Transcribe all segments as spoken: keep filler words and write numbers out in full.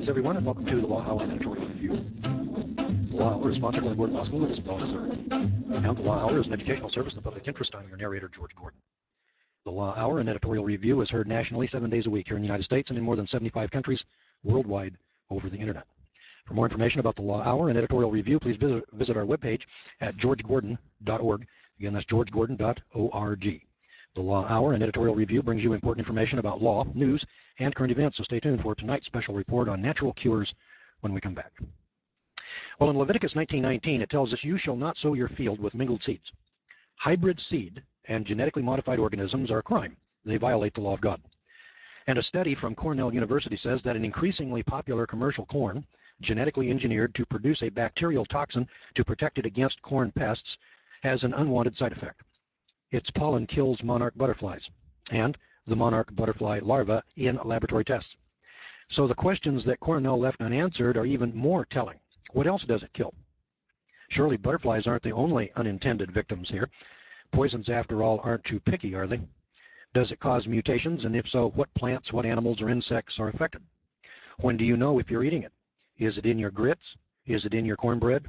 Greetings, everyone, and welcome to the Law Hour Editorial Review. The Law Hour is sponsored by the Gordon Law School and is well deserved. And the Law Hour is an educational service in the public interest. I'm your narrator, George Gordon. The Law Hour and Editorial Review is heard nationally seven days a week here in the United States and in more than seventy-five countries worldwide over the Internet. For more information about the Law Hour and Editorial Review, please visit, visit our webpage at george gordon dot org. Again, that's george gordon dot org. The Law Hour and Editorial Review brings you important information about law, news, and current events, so stay tuned for tonight's special report on natural cures when we come back. Well, in Leviticus nineteen nineteen, it tells us, "You shall not sow your field with mingled seeds." Hybrid seed and genetically modified organisms are a crime. They violate the law of God. And a study from Cornell University says that an increasingly popular commercial corn, genetically engineered to produce a bacterial toxin to protect it against corn pests, has an unwanted side effect. Its pollen kills monarch butterflies and the monarch butterfly larvae in laboratory tests. So the questions that Cornell left unanswered are even more telling. What else does it kill? Surely butterflies aren't the only unintended victims here. Poisons, after all, aren't too picky, are they? Does it cause mutations? And if so, what plants, what animals, or insects are affected? When do you know if you're eating it? Is it in your grits? Is it in your cornbread?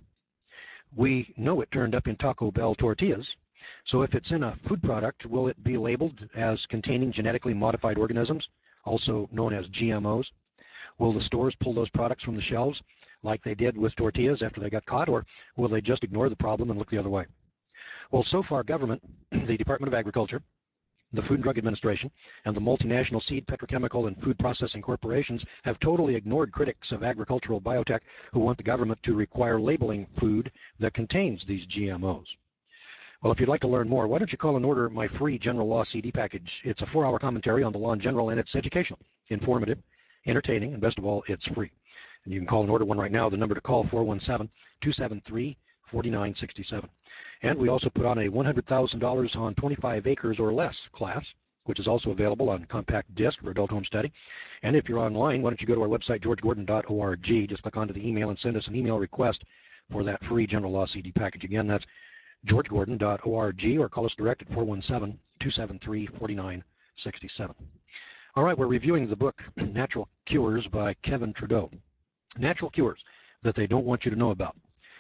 We know it turned up in Taco Bell tortillas. So if it's in a food product, will it be labeled as containing genetically modified organisms, also known as G M Os? Will the stores pull those products from the shelves like they did with tortillas after they got caught, or will they just ignore the problem and look the other way? Well, so far government, the Department of Agriculture, the Food and Drug Administration, and the multinational seed, petrochemical, and food processing corporations have totally ignored critics of agricultural biotech who want the government to require labeling food that contains these G M Os. Well, if you'd like to learn more, why don't you call and order my free General Law C D package? It's a four-hour commentary on the law in general, and it's educational, informative, entertaining, and best of all, it's free. And you can call and order one right now. The number to call, four one seven, two seven three, four nine six seven. And we also put on a one hundred thousand dollars on twenty-five acres or less class, which is also available on compact disc for adult home study. And if you're online, why don't you go to our website, george gordon dot org. Just click onto the email and send us an email request for that free General Law C D package. Again, that's george gordon dot org, or call us direct at four one seven, two seven three, four nine six seven. All right, we're reviewing the book Natural Cures by Kevin Trudeau. Natural cures that they don't want you to know about.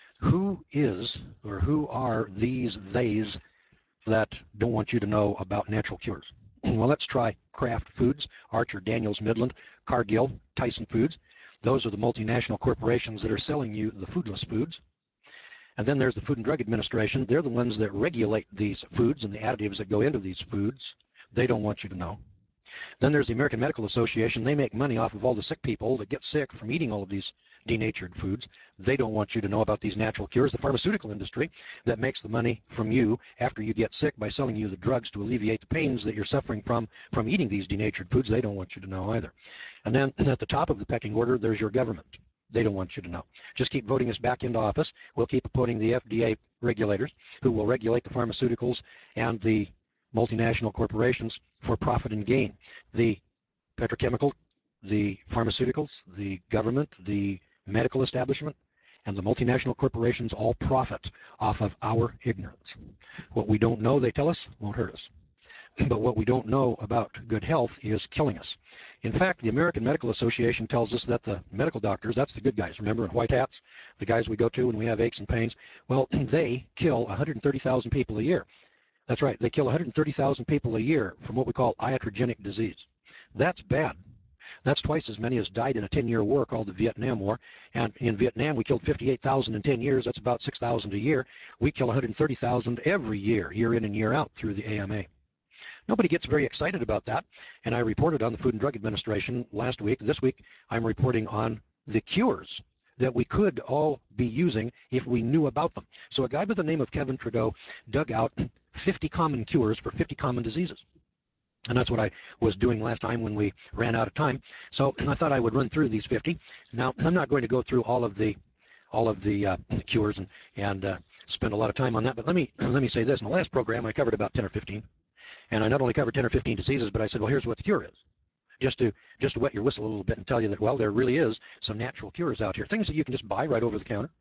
Who is, or who are these theys that don't want you to know about natural cures? Well, let's try Kraft Foods, Archer Daniels Midland, Cargill, Tyson Foods. Those are the multinational corporations that are selling you the foodless foods. And then there's the Food and Drug Administration. They're the ones that regulate these foods and the additives that go into these foods. They don't want you to know. Then there's the American Medical Association. They make money off of all the sick people that get sick from eating all of these denatured foods. They don't want you to know about these natural cures. The pharmaceutical industry that makes the money from you after you get sick by selling you the drugs to alleviate the pains that you're suffering from from eating these denatured foods. They don't want you to know either. And then at the top of the pecking order, there's your government. They don't want you to know. Just keep voting us back into office. We'll keep appointing the F D A regulators who will regulate the pharmaceuticals and the multinational corporations for profit and gain. The petrochemical, the pharmaceuticals, the government, the medical establishment, and the multinational corporations all profit off of our ignorance. What we don't know, they tell us, won't hurt us. But what we don't know about good health is killing us. In fact, the American Medical Association tells us that the medical doctors, that's the good guys, remember, in white hats, the guys we go to when we have aches and pains, well, they kill one hundred thirty thousand people a year. That's right, they kill one hundred thirty thousand people a year from what we call iatrogenic disease. That's bad. That's twice as many as died in a ten-year war called the Vietnam War. And in Vietnam, we killed fifty-eight thousand in ten years. That's about six thousand a year. We kill one hundred thirty thousand every year, year in and year out through the A M A. Nobody gets very excited about that, and I reported on the Food and Drug Administration last week. This week, I'm reporting on the cures that we could all be using if we knew about them. So a guy by the name of Kevin Trudeau dug out fifty common cures for fifty common diseases. And that's what I was doing last time when we ran out of time. So I thought I would run through these fifty. Now, I'm not going to go through all of the all of the uh, cures and, and uh, spend a lot of time on that, but let me, let me say this. In the last program, I covered about ten or fifteen. And I not only covered ten or fifteen diseases, but I said, well, here's what the cure is. Just to, just to wet your whistle a little bit and tell you that, well, there really is some natural cures out here. Things that you can just buy right over the counter.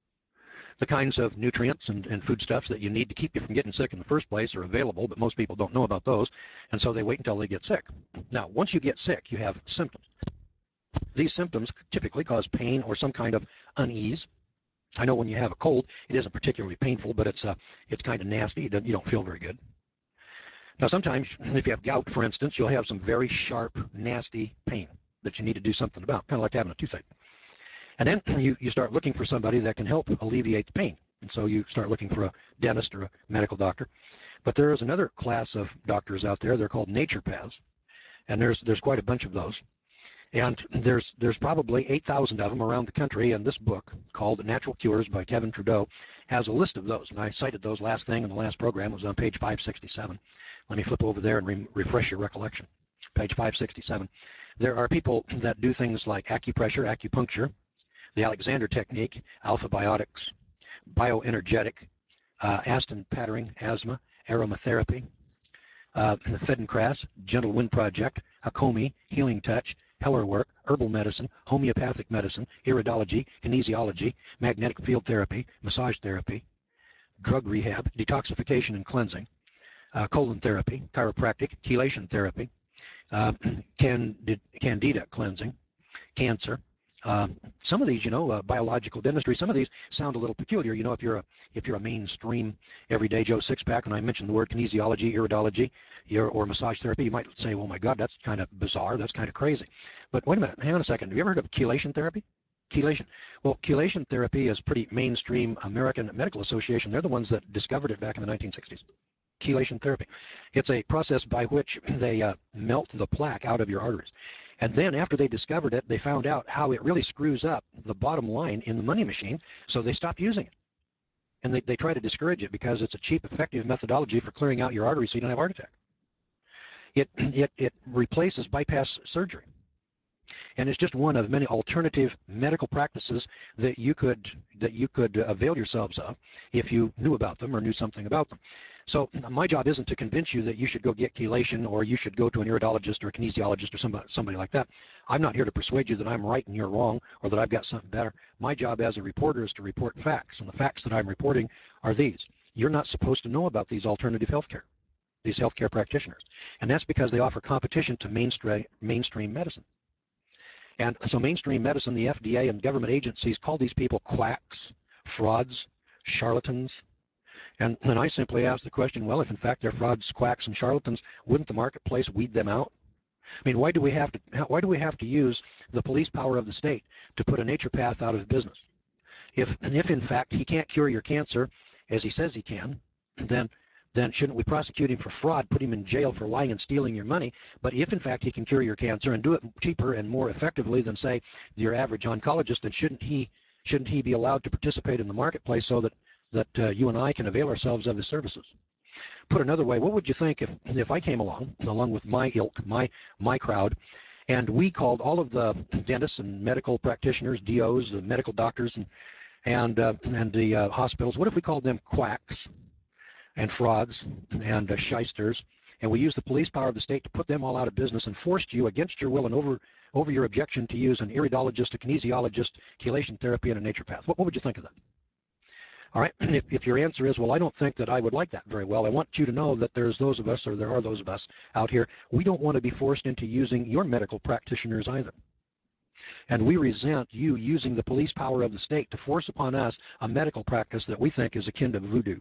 The kinds of nutrients and, and foodstuffs that you need to keep you from getting sick in the first place are available, but most people don't know about those, and so they wait until they get sick. Now, once you get sick, you have symptoms. these symptoms typically cause pain or some kind of unease. I know when you have a cold, it isn't particularly painful, but it's uh, it's kind of nasty. You don't, you don't feel very good. Now, sometimes if you have gout, for instance, you'll have some very sharp, nasty pain that you need to do something about, kind of like having a toothache. And then you, you start looking for somebody that can help alleviate the pain. And so you start looking for a dentist or a medical doctor. But there is another class of doctors out there. They're called naturopaths. And there's there's quite a bunch of those. And there's there's probably eight thousand of them around the country, and this book called Natural Cures by Kevin Trudeau has a list of those. And I cited those last thing in the last program. It was on page five sixty-seven. Let me flip over there and re refresh your recollection. Page five sixty-seven. There are people that do things like acupressure, acupuncture, the Alexander technique, alpha biotics, bioenergetic, uh, Aston patterning, asthma, aromatherapy, uh, the Feldenkrais, Gentle Wind Project, Hakomi, Healing Touch, Heller work, herbal medicine, homeopathic medicine, iridology, kinesiology, magnetic field therapy, massage therapy, drug rehab, detoxification and cleansing, uh, colon therapy, chiropractic, chelation therapy, uh, candid candida cleansing, cancer. Uh, some of these, you know, uh, biological dentistry, some of these sound a little peculiar. You know, if you're a if you're a mainstream everyday Joe Sixpack, and I mentioned the word kinesiology, iridology, your, or massage therapy, you might say, well, my God, that's kind of bizarre. That's kind of crazy. But wait a minute. Hang on a second. Have you ever heard of chelation therapy? Chelation. Well, chelation therapy is pretty mainstream. American Medical Association, they're the ones that discovered it back in the nineteen sixties. Chelation therapy. It's a process by which they uh, melt the plaque out of your arteries. And then after they discovered it, they found out how it really screws up the bottom line in the money machine, so they stopped using it. And they, they try to discourage it because it's a cheap, effective methodology for clearing out your arteries so you don't have a heart attack. It, it, it replaces bypass surgery. And it's just one of many alternative medical practices that you could that you could avail yourselves of if you knew about them or knew something about them. So my job isn't to convince you that you should go get chelation or you should go to an iridologist or a kinesiologist or somebody, somebody like that. I'm not here to persuade you that I'm right and you're wrong or that I've got something better. My job as a reporter is to report facts, and the facts that I'm reporting are these. You're not supposed to know about these alternative healthcare, these healthcare practitioners, and that's because they offer competition to mainstream mainstream medicine. And so mainstream medicine, the F D A and government agencies call these people quacks, frauds, charlatans. And then I simply ask the question, well, if in fact they're frauds, quacks, and charlatans, wouldn't the marketplace weed them out? I mean, why do we have to why do we have to use the police power of the state to put a naturopath out of business? If and if in fact he can't cure your cancer as he says he can, then then shouldn't we prosecute him for fraud, put him in jail for lying and stealing your money? But if in fact he can cure your cancer and do it cheaper and more effectively than, say, your average oncologist, then shouldn't he shouldn't he be allowed to participate in the marketplace so that that uh, you and I can avail ourselves of his services? Put another way, what would you think if if I came along, along with my ilk, my my crowd, and we called all of the dentists and medical practitioners, D Os, the medical doctors, and and uh, and the uh, hospitals? What if we called them quacks and frauds and uh, shysters, and we used the police power of the state to put them all out of business and forced you against your will and over over your objection to use an iridologist, a kinesiologist, chelation therapy, and a naturopath? What, what would you think of that? All right, if, if your answer is, well, I don't think that I would like that very well, I want you to know that there's those of us, or there are those of us out here, we don't want to be forced into using your medical practitioners either. And we resent you using the police power of the state to force upon us a medical practice that we think is akin to voodoo.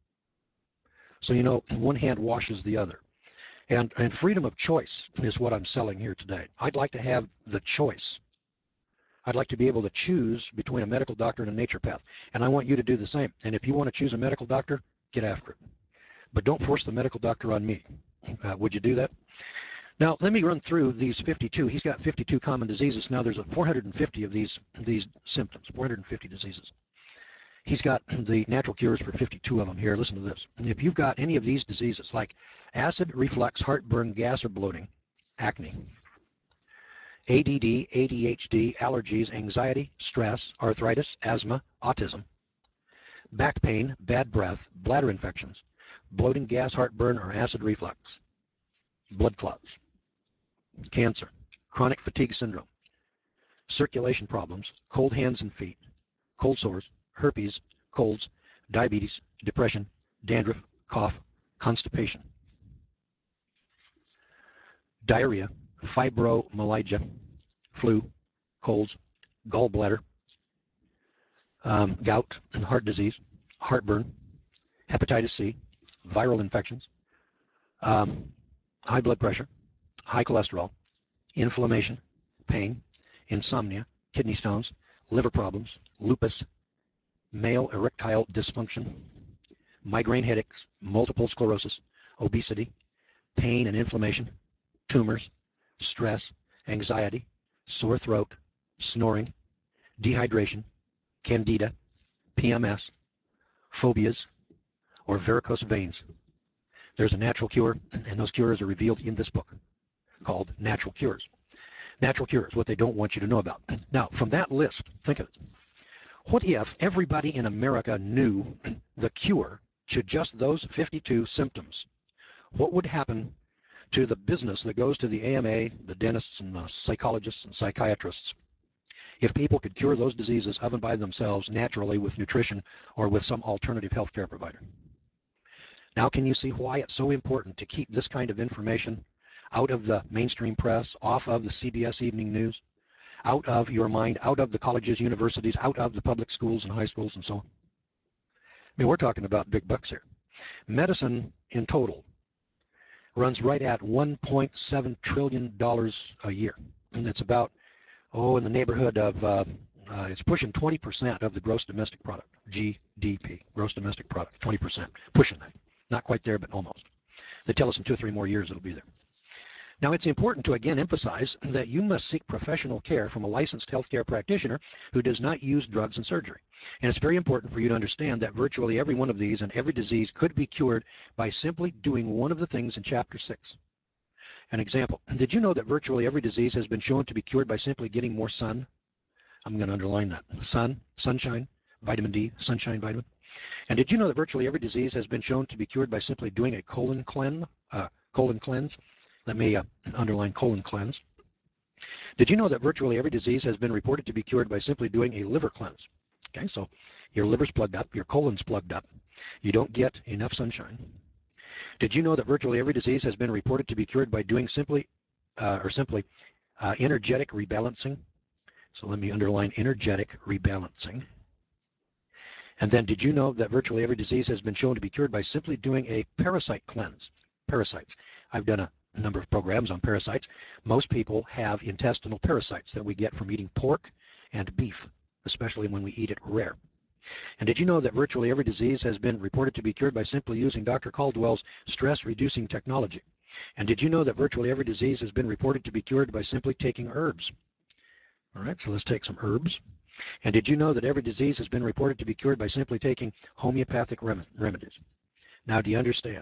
So, you know, one hand washes the other. And, and freedom of choice is what I'm selling here today. I'd like to have the choice. I'd like to be able to choose between a medical doctor and a naturopath. And I want you to do the same. And if you want to choose a medical doctor, get after it. But don't force the medical doctor on me. Uh, would you do that? Now, let me run through these fifty-two. He's got fifty-two common diseases. Now, there's four hundred fifty of these, these symptoms, four hundred fifty diseases. He's got the natural cures for fifty-two of them here. Listen to this. If you've got any of these diseases, like acid reflux, heartburn, gas or bloating, acne, A D D, A D H D, allergies, anxiety, stress, arthritis, asthma, autism, back pain, bad breath, bladder infections, bloating, gas, heartburn, or acid reflux, blood clots, cancer, chronic fatigue syndrome, circulation problems, cold hands and feet, cold sores, herpes, colds, diabetes, depression, dandruff, cough, constipation, diarrhea, fibromyalgia, flu, colds, gallbladder, um, gout and heart disease, heartburn, hepatitis C, viral infections, um, high blood pressure, high cholesterol, inflammation, pain, insomnia, kidney stones, liver problems, lupus, male erectile dysfunction, migraine headaches, multiple sclerosis, obesity, pain and inflammation, tumors, stress, anxiety, sore throat, snoring, dehydration, candida, P M S, phobias, or varicose veins. There's a natural cure, and those cures are revealed in this book called Natural Cures. Natural cures, what they don't want you to know about. Now, from that list, think of it. What if everybody in America knew the cure to just those fifty-two symptoms? What would happen to the business that goes to the A M A, the dentists and the psychologists and psychiatrists, if people could cure those diseases of and by themselves naturally with nutrition or with some alternative healthcare provider? Now, can you see why it's so important to keep this kind of information out of the mainstream press, off of the C B S Evening News, out of your mind, out of the colleges, universities, out of the public schools and high schools and so on? I mean, we're talking about big bucks here. Medicine in total runs right at one point seven trillion dollars a year. And it's about, oh, in the neighborhood of, uh, uh, it's pushing twenty percent of the gross domestic product, G D P, gross domestic product, twenty percent, pushing that. Not quite there, but almost. They tell us in two or three more years it'll be there. Now, it's important to again emphasize that you must seek professional care from a licensed healthcare practitioner who does not use drugs and surgery. And it's very important for you to understand that virtually every one of these and every disease could be cured by simply doing one of the things in Chapter six. An example, did you know that virtually every disease has been shown to be cured by simply getting more sun? I'm going to underline that. Sun, sunshine, vitamin D, sunshine vitamin. And did you know that virtually every disease has been shown to be cured by simply doing a colon cleanse? Uh, colon cleanse? Let me uh, underline colon cleanse. Did you know that virtually every disease has been reported to be cured by simply doing a liver cleanse? Okay, so your liver's plugged up, your colon's plugged up. You don't get enough sunshine. Did you know that virtually every disease has been reported to be cured by doing simply, uh, or simply, uh, energetic rebalancing? So let me underline energetic rebalancing. And then did you know that virtually every disease has been shown to be cured by simply doing a parasite cleanse? Parasites. I've done a number of programs on parasites. Most people have intestinal parasites that we get from eating pork and beef, especially when we eat it rare. And did you know that virtually every disease has been reported to be cured by simply using Doctor Caldwell's stress-reducing technology? And did you know that virtually every disease has been reported to be cured by simply taking herbs? All right, so let's take some herbs. And did you know that every disease has been reported to be cured by simply taking homeopathic rem remedies? Now, do you understand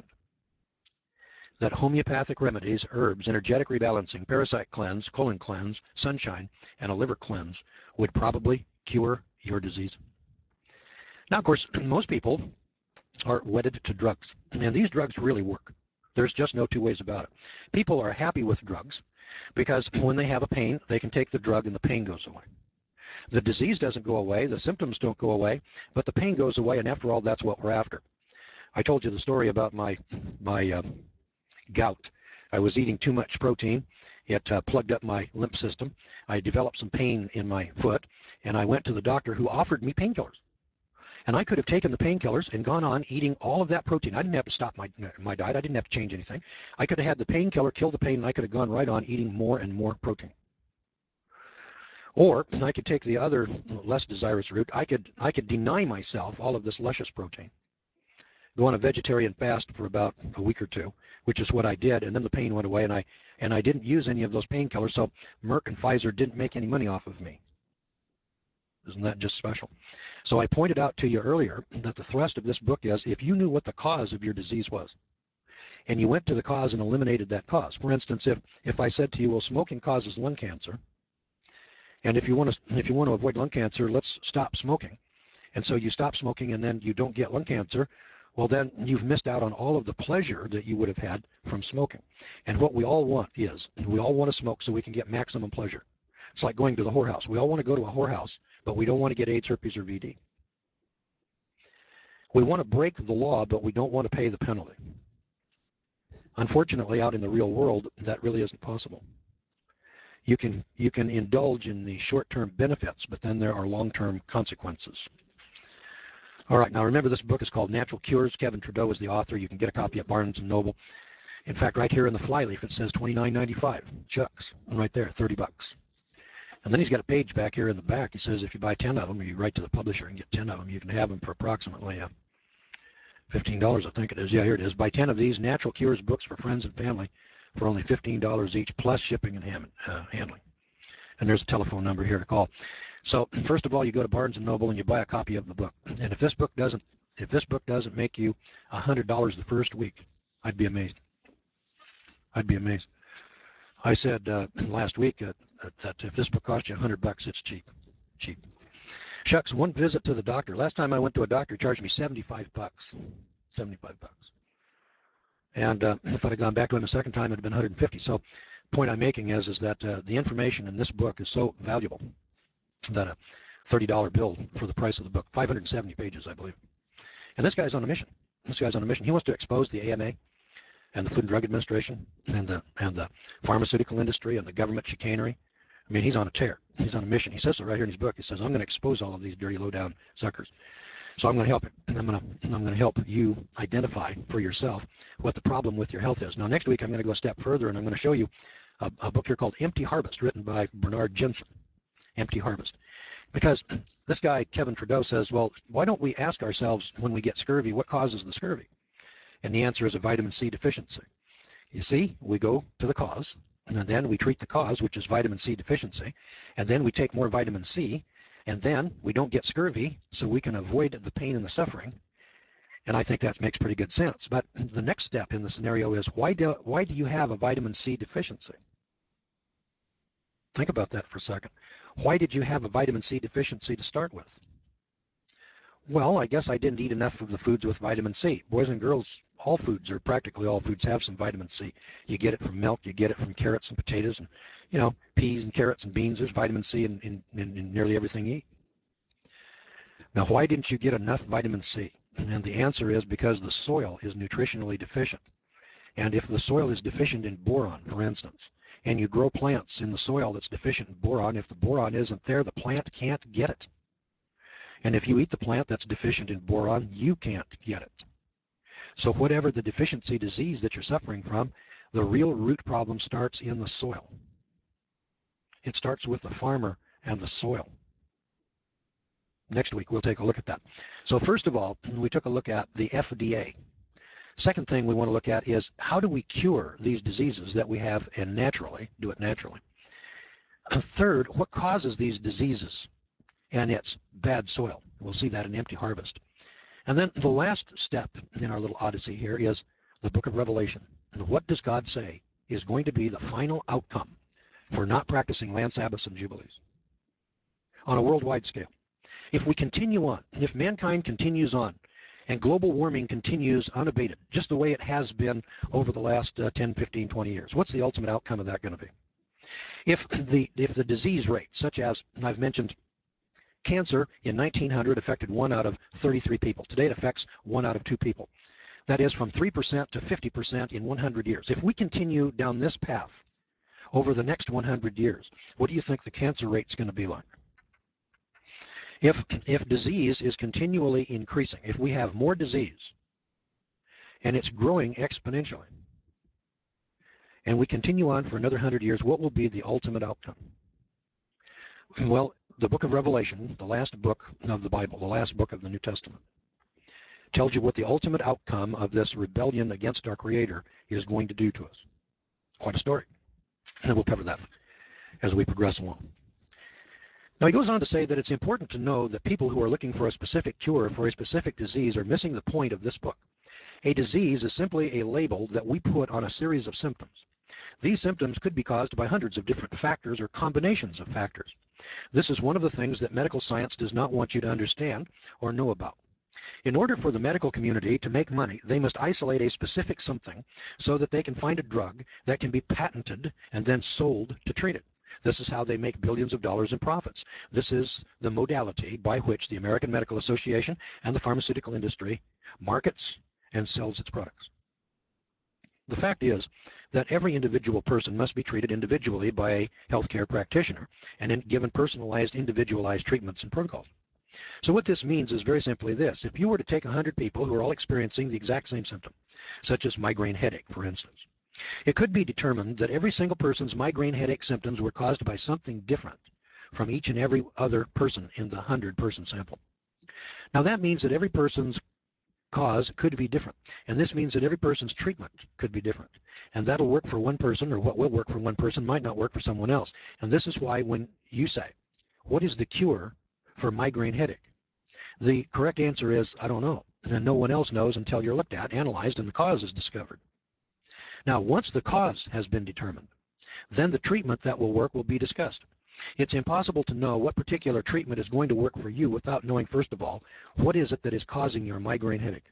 that homeopathic remedies, herbs, energetic rebalancing, parasite cleanse, colon cleanse, sunshine, and a liver cleanse would probably cure your disease? Now, of course, most people are wedded to drugs, and these drugs really work. There's just no two ways about it. People are happy with drugs because when they have a pain, they can take the drug and the pain goes away. The disease doesn't go away, the symptoms don't go away, but the pain goes away, and after all, that's what we're after. I told you the story about my, my uh, gout. I was eating too much protein. It uh, plugged up my lymph system. I developed some pain in my foot, and I went to the doctor who offered me painkillers. And I could have taken the painkillers and gone on eating all of that protein. I didn't have to stop my, my diet. I didn't have to change anything. I could have had the painkiller kill the pain, and I could have gone right on eating more and more protein. Or I could take the other less desirous route. I could, I could deny myself all of this luscious protein, go on a vegetarian fast for about a week or two, which is what I did, and then the pain went away, and I, and I didn't use any of those painkillers, so Merck and Pfizer didn't make any money off of me. Isn't that just special? So I pointed out to you earlier that the thrust of this book is if you knew what the cause of your disease was, and you went to the cause and eliminated that cause. For instance, if, if I said to you, well, smoking causes lung cancer, and if you want to, if you want to avoid lung cancer, let's stop smoking. And so you stop smoking and then you don't get lung cancer. Well, then you've missed out on all of the pleasure that you would have had from smoking. And what we all want is, we all want to smoke so we can get maximum pleasure. It's like going to the whorehouse. We all want to go to a whorehouse, but we don't want to get AIDS, herpes, or V D. We want to break the law, but we don't want to pay the penalty. Unfortunately, out in the real world, that really isn't possible. You can, you can indulge in the short-term benefits, but then there are long-term consequences. All right, now remember this book is called Natural Cures. Kevin Trudeau is the author. You can get a copy at Barnes and Noble. In fact, right here in the flyleaf, it says twenty-nine ninety-five. Shucks, right there, thirty bucks. And then he's got a page back here in the back. He says if you buy ten of them, or you write to the publisher and get ten of them, you can have them for approximately uh, fifteen dollars, I think it is. Yeah, here it is. Buy ten of these Natural Cures books for friends and family for only fifteen dollars each, plus shipping and ham uh, handling. And there's a telephone number here to call. So first of all, you go to Barnes and Noble and you buy a copy of the book. And if this book doesn't, if this book doesn't make you one hundred dollars the first week, I'd be amazed. I'd be amazed. I said uh, last week uh, that if this book costs you one hundred bucks, it's cheap. Cheap. Shucks, one visit to the doctor. Last time I went to a doctor, he charged me seventy-five bucks. seventy-five bucks. And uh, if I'd have gone back to him a second time, it'd have been one hundred fifty. So the point I'm making is, is that uh, the information in this book is so valuable that a thirty dollar bill for the price of the book, five hundred seventy pages, I believe. And this guy's on a mission. This guy's on a mission. He wants to expose the A M A and the Food and Drug Administration and the, and the pharmaceutical industry and the government chicanery. I mean, he's on a tear. He's on a mission. He says so right here in his book. He says, I'm going to expose all of these dirty, low-down suckers. So I'm going to help him. I'm going to, I'm going to help you identify for yourself what the problem with your health is. Now, next week, I'm going to go a step further, and I'm going to show you a, a book here called Empty Harvest, written by Bernard Jensen. Empty Harvest. Because this guy, Kevin Trudeau, says, well, why don't we ask ourselves when we get scurvy, what causes the scurvy? And the answer is a vitamin C deficiency. You see, we go to the cause, and then we treat the cause, which is vitamin C deficiency, and then we take more vitamin C, and then we don't get scurvy, so we can avoid the pain and the suffering. And I think that makes pretty good sense. But the next step in the scenario is, why do, why do you have a vitamin C deficiency? Think about that for a second. Why did you have a vitamin C deficiency to start with? Well, I guess I didn't eat enough of the foods with vitamin C. Boys and girls, all foods, or practically all foods, have some vitamin C. You get it from milk, you get it from carrots and potatoes, and, you know, peas and carrots and beans. There's vitamin C in, in, in, in nearly everything you eat. Now, why didn't you get enough vitamin C? And the answer is because the soil is nutritionally deficient. And if the soil is deficient in boron, for instance, and you grow plants in the soil that's deficient in boron, if the boron isn't there, the plant can't get it. And if you eat the plant that's deficient in boron, you can't get it. So whatever the deficiency disease that you're suffering from, the real root problem starts in the soil. It starts with the farmer and the soil. Next week, we'll take a look at that. So first of all, we took a look at the F D A. Second thing we want to look at is, how do we cure these diseases that we have and naturally, do it naturally? Third, what causes these diseases? And it's bad soil. We'll see that in Empty Harvest. And then the last step in our little odyssey here is the book of Revelation. And what does God say is going to be the final outcome for not practicing land Sabbaths and Jubilees on a worldwide scale? If we continue on, if mankind continues on, and global warming continues unabated, just the way it has been over the last uh, ten, fifteen, twenty years, what's the ultimate outcome of that going to be? If the, if the disease rate, such as I've mentioned, cancer in nineteen hundred affected one out of thirty-three people. Today it affects one out of two people. That is from three percent to fifty percent in one hundred years. If we continue down this path over the next one hundred years, what do you think the cancer rate is going to be like? If, if disease is continually increasing, if we have more disease and it's growing exponentially, and we continue on for another one hundred years, what will be the ultimate outcome? Well, the book of Revelation, the last book of the Bible, the last book of the New Testament, tells you what the ultimate outcome of this rebellion against our Creator is going to do to us. Quite a story. And we'll cover that as we progress along. Now, he goes on to say that it's important to know that people who are looking for a specific cure for a specific disease are missing the point of this book. A disease is simply a label that we put on a series of symptoms. These symptoms could be caused by hundreds of different factors or combinations of factors. This is one of the things that medical science does not want you to understand or know about. In order for the medical community to make money, they must isolate a specific something so that they can find a drug that can be patented and then sold to treat it. This is how they make billions of dollars in profits. This is the modality by which the American Medical Association and the pharmaceutical industry markets and sells its products. The fact is that every individual person must be treated individually by a healthcare practitioner and given personalized, individualized treatments and protocols. So what this means is very simply this. If you were to take one hundred people who are all experiencing the exact same symptom, such as migraine headache, for instance, it could be determined that every single person's migraine headache symptoms were caused by something different from each and every other person in the one hundred person sample. Now that means that every person's cause could be different. And this means that every person's treatment could be different. And that'll work for one person, or what will work for one person might not work for someone else. And this is why when you say, what is the cure for migraine headache? The correct answer is, I don't know. And no one else knows until you're looked at, analyzed, and the cause is discovered. Now, once the cause has been determined, then the treatment that will work will be discussed. It's impossible to know what particular treatment is going to work for you without knowing, first of all, what is it that is causing your migraine headache.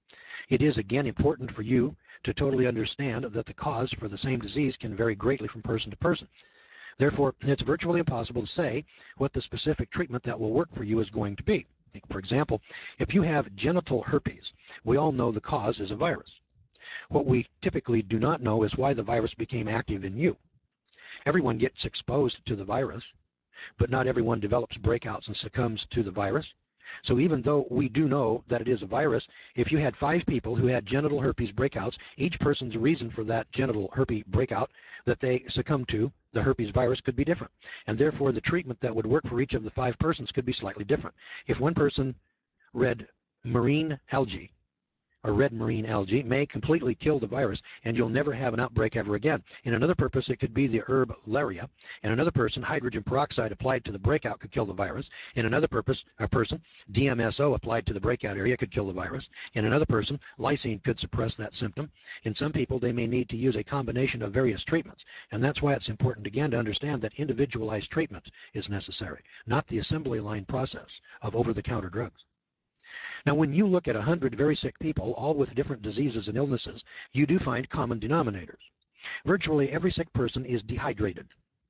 It is, again, important for you to totally understand that the cause for the same disease can vary greatly from person to person. Therefore, it's virtually impossible to say what the specific treatment that will work for you is going to be. For example, if you have genital herpes, we all know the cause is a virus. What we typically do not know is why the virus became active in you. Everyone gets exposed to the virus, but not everyone develops breakouts and succumbs to the virus. So even though we do know that it is a virus, if you had five people who had genital herpes breakouts, each person's reason for that genital herpes breakout that they succumb to, the herpes virus, could be different. And therefore, the treatment that would work for each of the five persons could be slightly different. If one person read marine algae, or red marine algae, may completely kill the virus, and you'll never have an outbreak ever again. In another purpose, it could be the herb Laria. In another person, hydrogen peroxide applied to the breakout could kill the virus. In another purpose, a person, D M S O applied to the breakout area could kill the virus. In another person, lysine could suppress that symptom. In some people, they may need to use a combination of various treatments, and that's why it's important, again, to understand that individualized treatment is necessary, not the assembly line process of over-the-counter drugs. Now, when you look at one hundred very sick people, all with different diseases and illnesses, you do find common denominators. Virtually every sick person is dehydrated.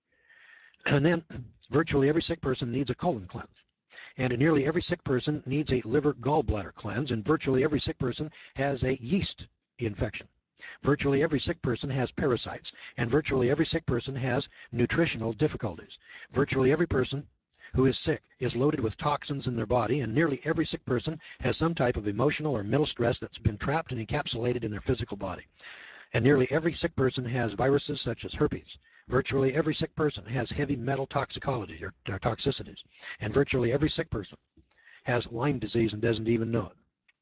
And then virtually every sick person needs a colon cleanse. And nearly every sick person needs a liver gallbladder cleanse, and virtually every sick person has a yeast infection. Virtually every sick person has parasites, and virtually every sick person has nutritional difficulties. Virtually every person who is sick is loaded with toxins in their body, and nearly every sick person has some type of emotional or mental stress that's been trapped and encapsulated in their physical body. And nearly every sick person has viruses such as herpes. Virtually every sick person has heavy metal toxicology or, or toxicities. And virtually every sick person has Lyme disease and doesn't even know it.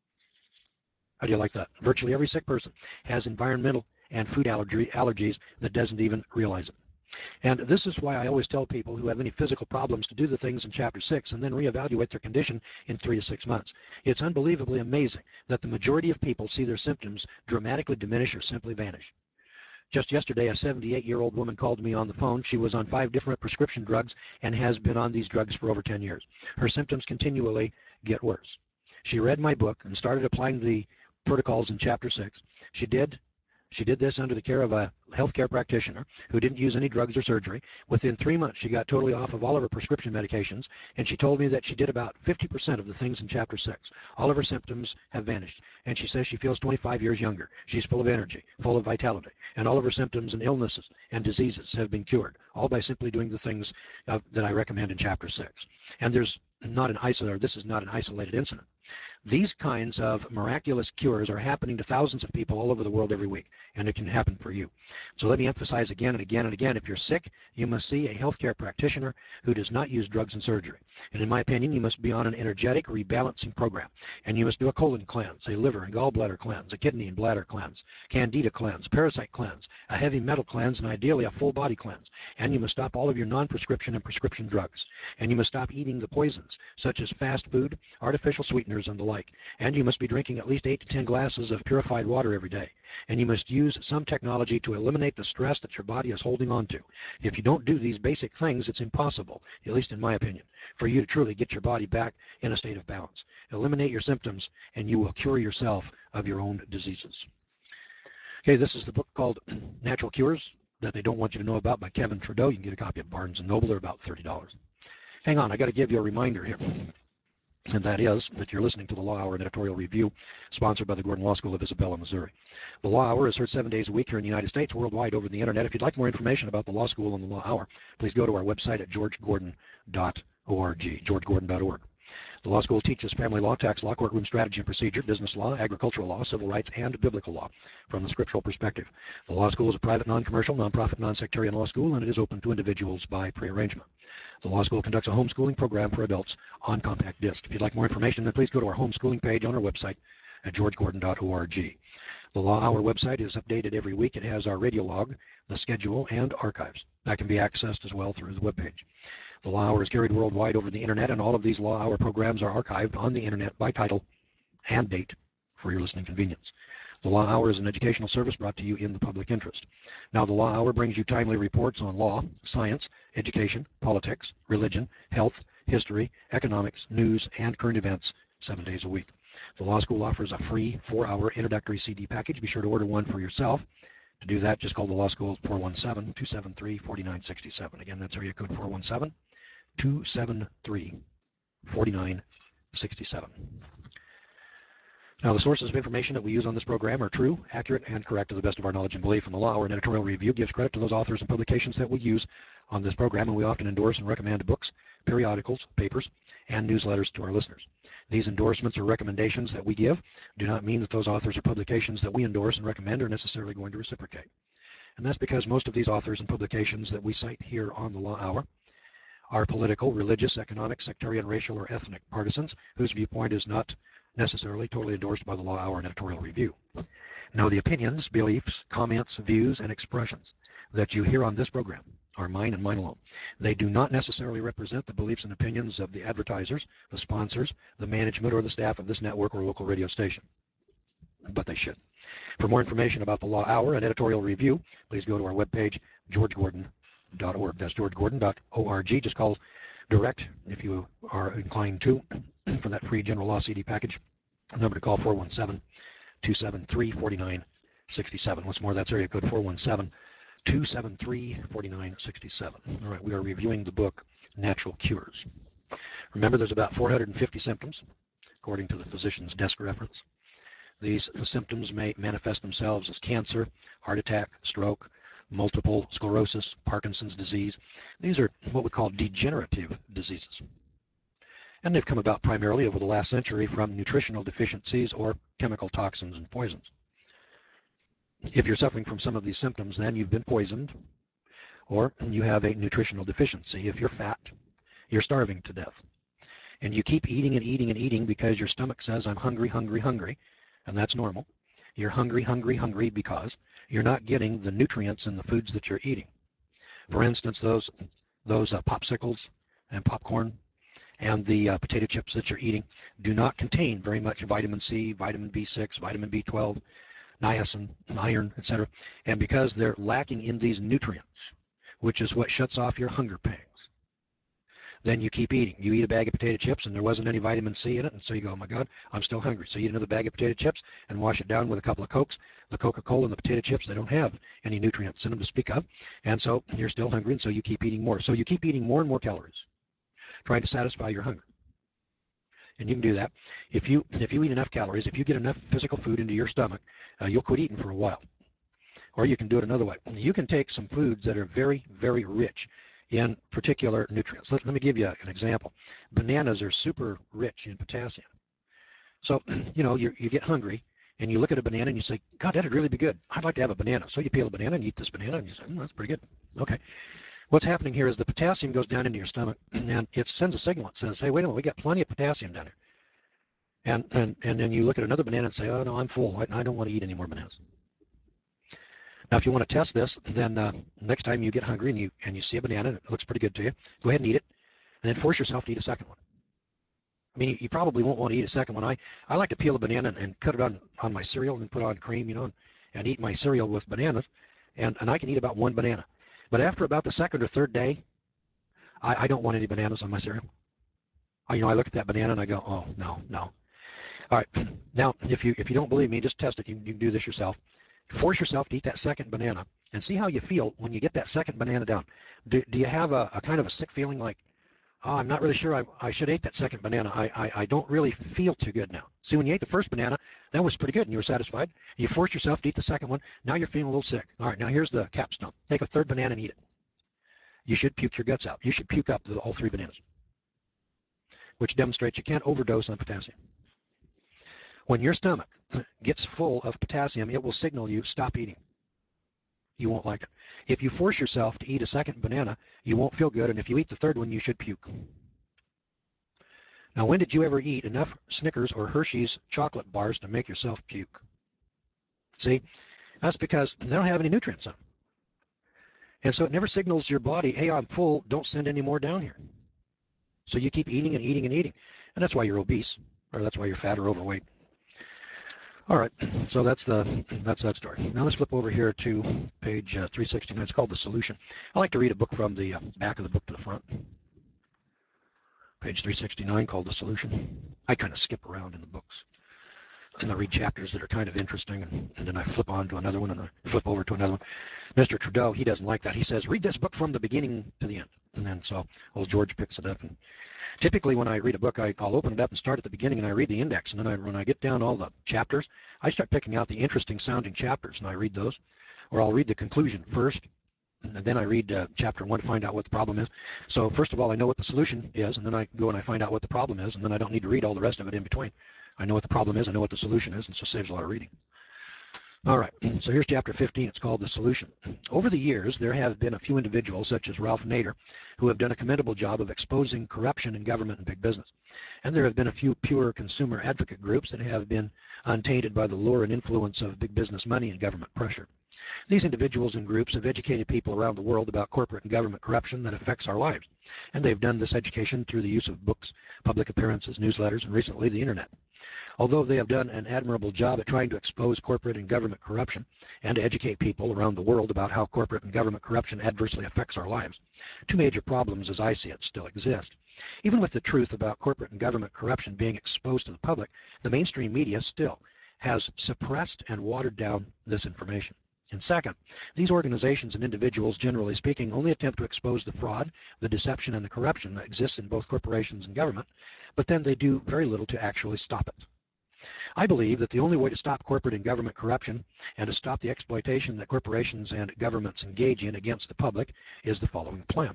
How do you like that? Virtually every sick person has environmental and food allergy, allergies that doesn't even realize it. And this is why I always tell people who have any physical problems to do the things in Chapter six and then reevaluate their condition in three to six months. It's unbelievably amazing that the majority of people see their symptoms dramatically diminish or simply vanish. Just yesterday, a seventy-eight-year-old woman called me on the phone. She was on five different prescription drugs and has been on these drugs for over ten years. Her symptoms continually get worse. She read my book and started applying the protocols in Chapter six. She did She did this under the care of a healthcare practitioner who didn't use any drugs or surgery. Within three months, she got totally off of all of her prescription medications, and she told me that she did about fifty percent of the things in Chapter six. All of her symptoms have vanished, and she says she feels twenty-five years younger. She's full of energy, full of vitality, and all of her symptoms and illnesses and diseases have been cured, all by simply doing the things uh, that I recommend in Chapter six. And there's not an isolated, this is not an isolated incident. These kinds of miraculous cures are happening to thousands of people all over the world every week, and it can happen for you. So let me emphasize again and again and again, if you're sick, you must see a healthcare practitioner who does not use drugs and surgery. And in my opinion, you must be on an energetic rebalancing program, and you must do a colon cleanse, a liver and gallbladder cleanse, a kidney and bladder cleanse, candida cleanse, parasite cleanse, a heavy metal cleanse, and ideally a full body cleanse. And you must stop all of your non-prescription and prescription drugs. And you must stop eating the poisons, such as fast food, artificial sweeteners, and the like. And you must be drinking at least eight to ten glasses of purified water every day. And you must use some technology to eliminate the stress that your body is holding on to. If you don't do these basic things, it's impossible, at least in my opinion, for you to truly get your body back in a state of balance. Eliminate your symptoms, and you will cure yourself of your own diseases. Okay, this is the book called Natural Cures That They Don't Want You to Know About by Kevin Trudeau. You can get a copy at Barnes and Noble. They're about thirty dollars. Hang on, I got to give you a reminder here. and that is that you're listening to the Law Hour and Editorial Review, sponsored by the Gordon Law School of Isabella, Missouri. The Law Hour is heard seven days a week here in the United States, worldwide over the internet. If you'd like more information about the Law School and the Law Hour, please go to our website at george gordon dot org, george gordon dot org. The law school teaches family law, tax law, courtroom strategy and procedure, business law, agricultural law, civil rights, and biblical law from the scriptural perspective. The law school is a private, non-commercial, non-profit, non-sectarian law school, and it is open to individuals by prearrangement. The law school conducts a homeschooling program for adults on compact disc. If you'd like more information, then please go to our homeschooling page on our website at george gordon dot org. The Law Hour website is updated every week. It has our radio log, the schedule, and archives. That can be accessed as well through the webpage. The Law Hour is carried worldwide over the internet, and all of these Law Hour programs are archived on the internet by title and date for your listening convenience. The Law Hour is an educational service brought to you in the public interest. Now, the Law Hour brings you timely reports on law, science, education, politics, religion, health, history, economics, news, and current events seven days a week. The Law School offers a free four-hour introductory C D package. Be sure to order one for yourself. To do that, just call the Law School four one seven, two seven three, four nine six seven. Again, that's area code four one seven, two seven three, four nine six seven. Now, the sources of information that we use on this program are true, accurate, and correct to the best of our knowledge and belief. And the Law Hour and Editorial Review gives credit to those authors and publications that we use on this program, and we often endorse and recommend books, periodicals, papers, and newsletters to our listeners. These endorsements or recommendations that we give do not mean that those authors or publications that we endorse and recommend are necessarily going to reciprocate. And that's because most of these authors and publications that we cite here on the Law Hour are political, religious, economic, sectarian, racial, or ethnic partisans whose viewpoint is not necessarily totally endorsed by the Law Hour and Editorial Review. Now, the opinions, beliefs, comments, views, and expressions that you hear on this program are mine and mine alone. They do not necessarily represent the beliefs and opinions of the advertisers, the sponsors, the management, or the staff of this network or local radio station, but they should. For more information about the Law Hour and Editorial Review, please go to our webpage, george gordon dot org. That's george gordon dot org. Just call direct if you are inclined to for that free general law C D package. The number to call four one seven, two seven three, four nine six seven. Once more, that's area code four one seven, two seven three, four nine six seven. All right, we are reviewing the book Natural Cures. Remember, there's about four hundred fifty symptoms, according to the physician's desk reference. These symptoms may manifest themselves as cancer, heart attack, stroke, multiple sclerosis, Parkinson's disease. These are what we call degenerative diseases. And they've come about primarily over the last century from nutritional deficiencies or chemical toxins and poisons. If you're suffering from some of these symptoms, then you've been poisoned, or you have a nutritional deficiency. If you're fat, you're starving to death. And you keep eating and eating and eating because your stomach says, I'm hungry, hungry, hungry, and that's normal. You're hungry, hungry, hungry because you're not getting the nutrients in the foods that you're eating. For instance, those, those uh, popsicles and popcorn and the uh, potato chips that you're eating do not contain very much vitamin C, vitamin B six, vitamin B twelve, niacin, iron, et cetera. And because they're lacking in these nutrients, which is what shuts off your hunger pangs, then you keep eating. You eat a bag of potato chips and there wasn't any vitamin C in it, and so you go, oh my God, I'm still hungry. So you eat another bag of potato chips and wash it down with a couple of Cokes. The Coca-Cola and the potato chips, they don't have any nutrients in them to speak of, and so you're still hungry, and so you keep eating more. So you keep eating more and more calories, trying to satisfy your hunger. And you can do that. If you if you eat enough calories, if you get enough physical food into your stomach, uh, you'll quit eating for a while. Or you can do it another way. You can take some foods that are very, very rich in particular nutrients. Let, let me give you an example. Bananas are super rich in potassium. So, you know, you you get hungry, and you look at a banana and you say, God, that'd really be good. I'd like to have a banana. So you peel a banana and you eat this banana, and you say, mm, that's pretty good. Okay. What's happening here is the potassium goes down into your stomach, and it sends a signal. It says, hey, wait a minute, we got plenty of potassium down here. And, and, and then you look at another banana and say, oh, no, I'm full. I, I don't want to eat any more bananas. Now, if you want to test this, then uh, next time you get hungry and you, and you see a banana and it looks pretty good to you, go ahead and eat it, and then force yourself to eat a second one. I mean, you, you probably won't want to eat a second one. I, I like to peel a banana and, and cut it on, on my cereal and put on cream, you know, and, and eat my cereal with bananas, and, and I can eat about one banana. But after about the second or third day, I, I don't want any bananas on my cereal. I, you know, I look at that banana and I go, oh, no, no. All right. Now, if you if you don't believe me, just test it. You, you can do this yourself. Force yourself to eat that second banana and see how you feel when you get that second banana down. Do, do you have a, a kind of a sick feeling like, Oh, I'm not really sure I, I should eat that second banana. I, I, I don't really feel too good now. See, when you ate the first banana, that was pretty good and you were satisfied. You forced yourself to eat the second one. Now you're feeling a little sick. All right, now here's the capstone. Take a third banana and eat it. You should puke your guts out. You should puke up the, all three bananas, which demonstrates you can't overdose on potassium. When your stomach gets full of potassium, it will signal you stop eating. You won't like it. If you force yourself to eat a second banana, you won't feel good, and if you eat the third one, you should puke. Now, when did you ever eat enough Snickers or Hershey's chocolate bars to make yourself puke? See, that's because they don't have any nutrients in them. And so it never signals your body, hey, I'm full, don't send any more down here. So you keep eating and eating and eating. And that's why you're obese, or that's why you're fat or overweight. All right, so that's the that's that story. Now let's flip over here to page uh, three sixty-nine. It's called The Solution. I like to read a book from the uh, back of the book to the front. Page three sixty-nine, called The Solution. I kind of skip around in the books. And I read chapters that are kind of interesting, and, and then I flip on to another one, and I flip over to another one. Mister Trudeau, he doesn't like that. He says, read this book from the beginning to the end. And then so old George picks it up. And typically when I read a book, I, I'll open it up and start at the beginning, and I read the index. And then I, when I get down all the chapters, I start picking out the interesting sounding chapters, and I read those. Or I'll read the conclusion first, and then I read uh, chapter one to find out what the problem is. So first of all, I know what the solution is, and then I go and I find out what the problem is, and then I don't need to read all the rest of it in between. I know what the problem is, I know what the solution is, and so it saves a lot of reading. All right, so here's chapter fifteen. It's called The Solution. Over the years, there have been a few individuals, such as Ralph Nader, who have done a commendable job of exposing corruption in government and big business. And there have been a few pure consumer advocate groups that have been untainted by the lure and influence of big business money and government pressure. These individuals and groups have educated people around the world about corporate and government corruption that affects our lives. And they've done this education through the use of books, public appearances, newsletters, and recently the internet. Although they have done an admirable job at trying to expose corporate and government corruption and to educate people around the world about how corporate and government corruption adversely affects our lives, two major problems, as I see it, still exist. Even with the truth about corporate and government corruption being exposed to the public, the mainstream media still has suppressed and watered down this information. And second, these organizations and individuals, generally speaking, only attempt to expose the fraud, the deception, and the corruption that exists in both corporations and government, but then they do very little to actually stop it. I believe that the only way to stop corporate and government corruption and to stop the exploitation that corporations and governments engage in against the public is the following plan.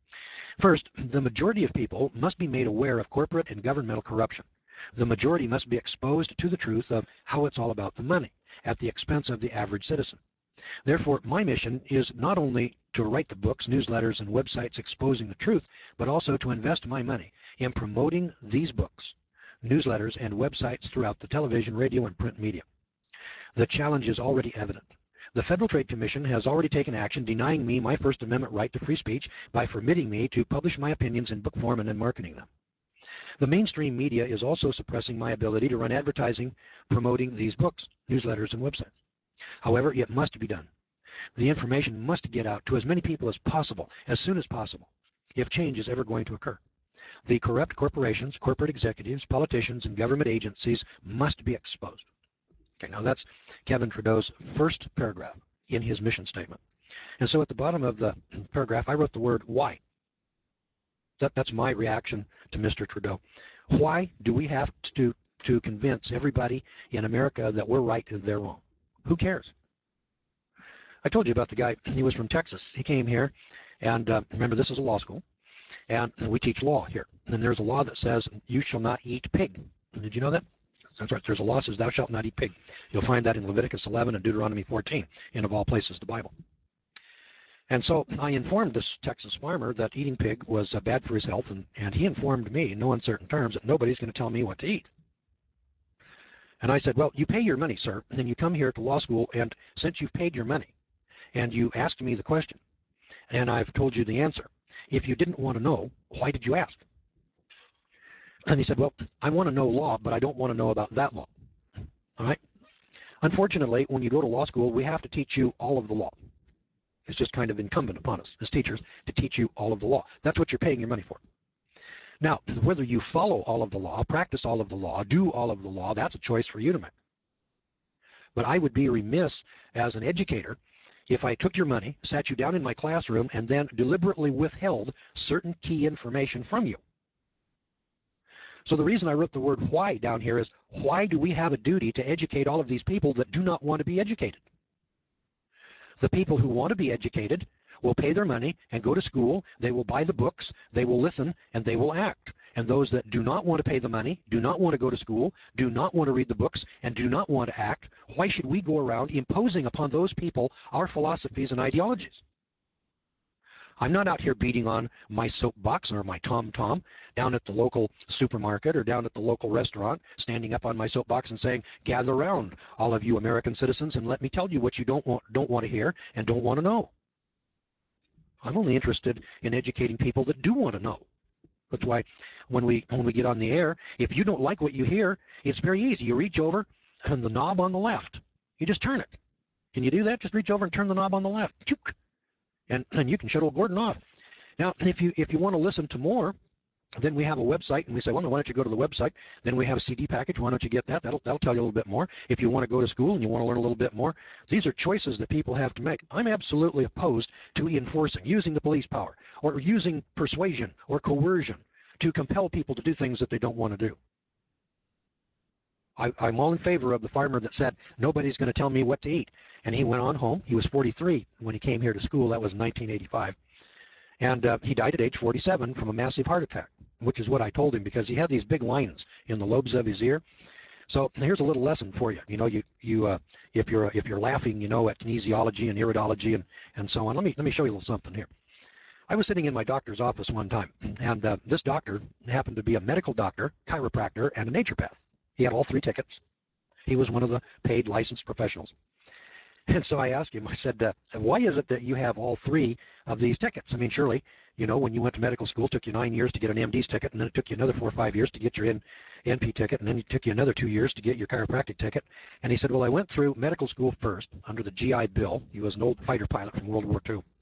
First, the majority of people must be made aware of corporate and governmental corruption. The majority must be exposed to the truth of how it's all about the money at the expense of the average citizen. Therefore, my mission is not only to write the books, newsletters, and websites exposing the truth, but also to invest my money in promoting these books, newsletters, and websites throughout the television, radio, and print media. The challenge is already evident. The Federal Trade Commission has already taken action denying me my First Amendment right to free speech by forbidding me to publish my opinions in book form and then marketing them. The mainstream media is also suppressing my ability to run advertising promoting these books, newsletters, and websites. However, it must be done. The information must get out to as many people as possible, as soon as possible, if change is ever going to occur. The corrupt corporations, corporate executives, politicians, and government agencies must be exposed. Okay, now that's Kevin Trudeau's first paragraph in his mission statement. And so at the bottom of the paragraph, I wrote the word why. That, that's my reaction to Mister Trudeau. Why do we have to, to convince everybody in America that we're right and they're wrong? Who cares? I told you about the guy. He was from Texas. He came here, and uh, remember, this is a law school, and we teach law here. And there's a law that says you shall not eat pig. Did you know that? That's right. There's a law that says thou shalt not eat pig. You'll find that in Leviticus eleven and Deuteronomy fourteen, and of all places, the Bible. And so I informed this Texas farmer that eating pig was uh, bad for his health, and, and he informed me in no uncertain terms that nobody's going to tell me what to eat. And I said, well, you pay your money, sir, and then you come here to law school, and since you've paid your money, and you asked me the question, and I've told you the answer, if you didn't want to know, why did you ask? And he said, well, I want to know law, but I don't want to know about that law. All right? Unfortunately, when you go to law school, we have to teach you all of the law. It's just kind of incumbent upon us as teachers to teach you all of the law. That's what you're paying your money for. Now, whether you follow all of the law, practice all of the law, do all of the law, that's a choice for you to make. But I would be remiss as an educator if I took your money, sat you down in my classroom, and then deliberately withheld certain key information from you. So the reason I wrote the word why down here is, why do we have a duty to educate all of these people that do not want to be educated? The people who want to be educated will pay their money and go to school. They will buy the books, they will listen, and they will act. And those that do not want to pay the money, do not want to go to school, do not want to read the books, and do not want to act, why should we go around imposing upon those people our philosophies and ideologies? I'm not out here beating on my soapbox or my tom-tom down at the local supermarket or down at the local restaurant, standing up on my soapbox and saying, gather around, all of you American citizens, and let me tell you what you don't want, don't want to hear and don't want to know. I'm only interested in educating people that do want to know. That's why when we when we get on the air, if you don't like what you hear, it's very easy. You reach over and the knob on the left, you just turn it. Can you do that? Just reach over and turn the knob on the left. And, and you can shut old Gordon off. Now, if you if you want to listen to more, then we have a website, and we say, well, why don't you go to the website? Then we have a C D package. Why don't you get that? That'll, that'll tell you a little bit more. If you want to go to school and you want to learn a little bit more, these are choices that people have to make. I'm absolutely opposed to enforcing, using the police power, or using persuasion or coercion to compel people to do things that they don't want to do. I, I'm all in favor of the farmer that said, nobody's going to tell me what to eat. And he went on home. He was forty-three when he came here to school. That was nineteen eighty-five. And uh, he died at age forty-seven from a massive heart attack, which is what I told him, because he had these big lines in the lobes of his ear. So here's a little lesson for you. You know, you you uh, if you're if you're laughing, you know, at kinesiology and iridology and and so on. Let me let me show you a little something here. I was sitting in my doctor's office one time, and uh, this doctor happened to be a medical doctor, chiropractor, and a naturopath. He had all three tickets. He was one of the paid licensed professionals. And so I asked him, I said, uh, why is it that you have all three of these tickets? I mean, surely, you know, when you went to medical school, it took you nine years to get an M D's ticket, and then it took you another four or five years to get your N P ticket, and then it took you another two years to get your chiropractic ticket. And he said, well, I went through medical school first under the G I Bill. He was an old fighter pilot from World War Two.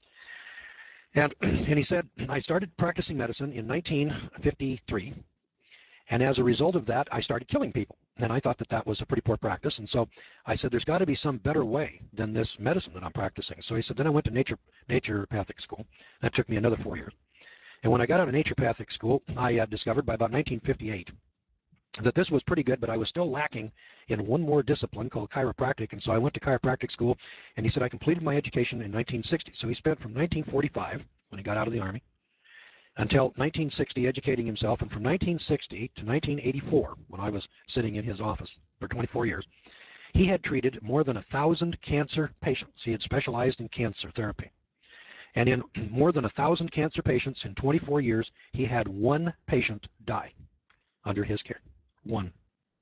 And, and he said, I started practicing medicine in nineteen fifty-three. And as a result of that, I started killing people. And I thought that that was a pretty poor practice. And so I said, there's got to be some better way than this medicine that I'm practicing. So he said, then I went to nature, naturopathic school. That took me another four years. And when I got out of naturopathic school, I uh, discovered by about nineteen fifty-eight that this was pretty good, but I was still lacking in one more discipline called chiropractic. And so I went to chiropractic school, and he said I completed my education in nineteen sixty. So he spent from nineteen forty-five, when he got out of the Army, until nineteen sixty educating himself, and from nineteen sixty to nineteen eighty-four, when I was sitting in his office for twenty-four years, he had treated more than a thousand cancer patients. He had specialized in cancer therapy. And in more than a thousand cancer patients in twenty-four years, he had one patient die under his care. One.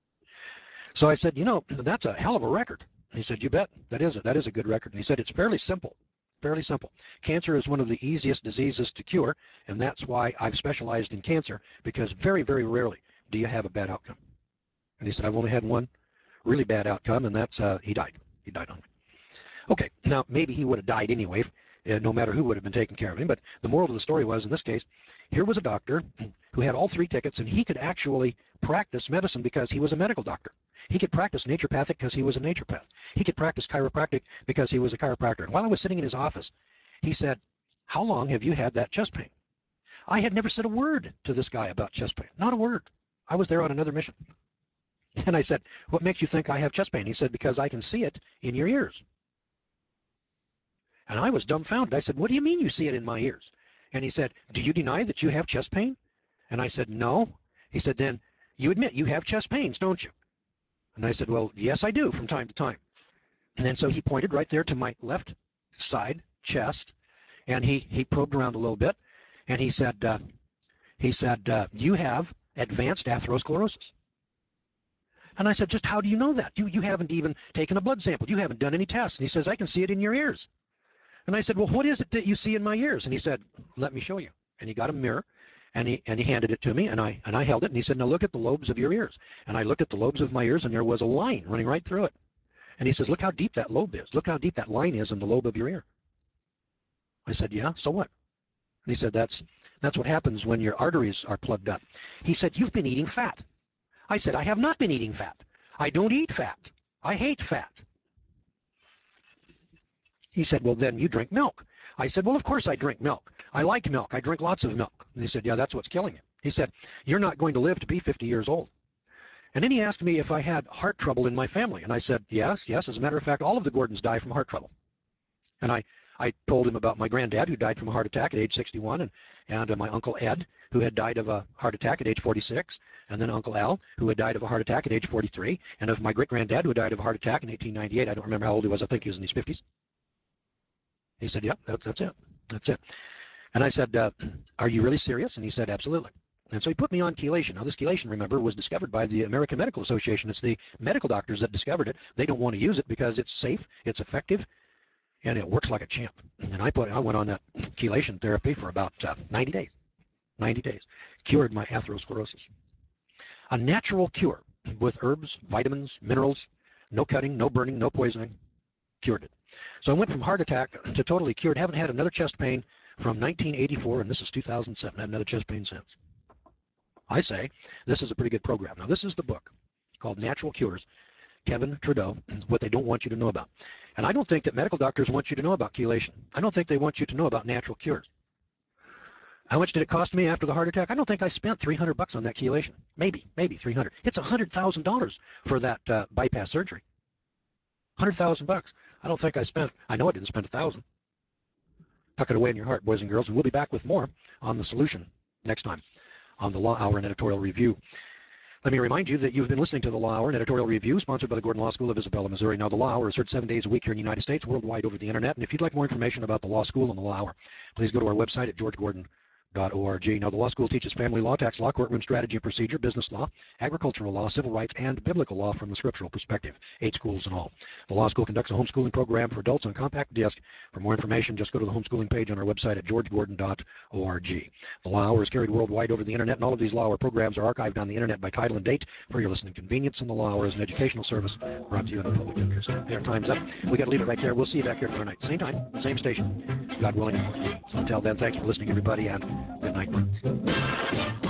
So I said, you know, that's a hell of a record. He said, you bet. That is a, that is a good record. And he said, it's fairly simple. Fairly simple. Cancer is one of the easiest diseases to cure, and that's why I've specialized in cancer, because very, very rarely do you have a bad outcome. And he said, I've only had one really bad outcome, and that's uh, he died. He died on me. Okay, now maybe he would have died anyway, uh, no matter who would have been taking care of him, but the moral of the story was, in this case, here was a doctor who had all three tickets, and he could actually practice medicine because he was a medical doctor. He could practice naturopathic because he was a naturopath. He could practice chiropractic because he was a chiropractor. And while I was sitting in his office, he said, how long have you had that chest pain? I had never said a word to this guy about chest pain. Not a word. I was there on another mission. And I said, what makes you think I have chest pain? He said, because I can see it in your ears. And I was dumbfounded. I said, what do you mean you see it in my ears? And he said, do you deny that you have chest pain? And I said, no. He said, then you admit you have chest pains, don't you? And I said, well, yes, I do from time to time. And then so he pointed right there to my left side chest, and he, he probed around a little bit, and he said, uh, he said, uh, you have advanced atherosclerosis. And I said, just how do you know that? You, you haven't even taken a blood sample. You haven't done any tests. And he says, I can see it in your ears. And I said, well, what is it that you see in my ears? And he said, let me show you. And he got a mirror, and he and he handed it to me, and I and I held it, and he said, now look at the lobes of your ears. And I looked at the lobes of my ears, and there was a line running right through it. And he says, look how deep that lobe is. Look how deep that line is in the lobe of your ear. I said, yeah, so what? And he said, that's that's what happens when your arteries are plugged up. He said, you've been eating fat. I said, I have not been eating fat. I don't eat fat. I hate fat. He said, well, then you drink milk. I said, well, of course I drink milk. I like milk. I drink lots of milk. And he said, yeah, that's what's killing you. He said, you're not going to live to be fifty years old. And then he asked me if I had heart trouble in my family. And I said, yes, yes. As a matter of fact, all of the Gordons die from heart trouble. And I, I told him about my granddad, who died from a heart attack at age sixty-one, and, and uh, my Uncle Ed, who had died of a heart attack at age forty-six, and then Uncle Al, who had died of a heart attack at age forty-three, and of my great-granddad, who died of a heart attack in eighteen ninety-eight. I don't remember how old he was. I think he was in his fifties. He said, yeah, that, that's it. That's it. And I said, uh, are you really serious? And he said, absolutely. And so he put me on chelation. Now, this chelation, remember, was discovered by the American Medical Association. It's the medical doctors that discovered it. They don't want to use it because it's safe, it's effective, and it works like a champ. And I put, I went on that chelation therapy for about uh, ninety days. ninety days. Cured my atherosclerosis. A natural cure with herbs, vitamins, minerals, no cutting, no burning, no poisoning. Cured it. So I went from heart attack to totally cured. Haven't had another chest pain from nineteen eighty-four, and this is two thousand seven. I had another chest pain since. I say this is a pretty good program. Now, this is the book called Natural Cures, Kevin Trudeau, What They Don't Want You to Know About. And I don't think that medical doctors want you to know about chelation. I don't think they want you to know about natural cures. How much did it cost me after the heart attack? I don't think I spent three hundred bucks on that chelation. Maybe, maybe three hundred. It's one hundred thousand dollars for that uh, bypass surgery. one hundred thousand bucks. I don't think I spent, I know I didn't spend a thousand. Tuck it away in your heart, boys and girls, and we'll be back with more on The Solution next time on the Law Hour and Editorial Review. Let me remind you that you've been listening to the Law Hour and Editorial Review, sponsored by the Gordon Law School of Isabella, Missouri. Now, the Law Hour is heard seven days a week here in the United States, worldwide over the internet. And if you'd like more information about the Law School and the Law Hour, please go to our website at george gordon dot org. Now, the law school teaches family law, tax law, courtroom strategy and procedure, business law, agricultural law, civil rights, and biblical law from the scriptural perspective. Eight schools in all. The law school conducts a homeschooling program for adults on compact disc. For more information, just go to the homeschooling page on our website at george gordon dot org. The Law Hour is carried worldwide over the internet, and all of these Law Hour programs are archived on the internet by title and date for your listening convenience. And the Law Hour is an educational service brought to you in the public interest. Their time's up. We got to leave it right there. We'll see you back here tomorrow night. Same time, same station. God willing, of course. So until then, thanks for listening, everybody, and good night, friends.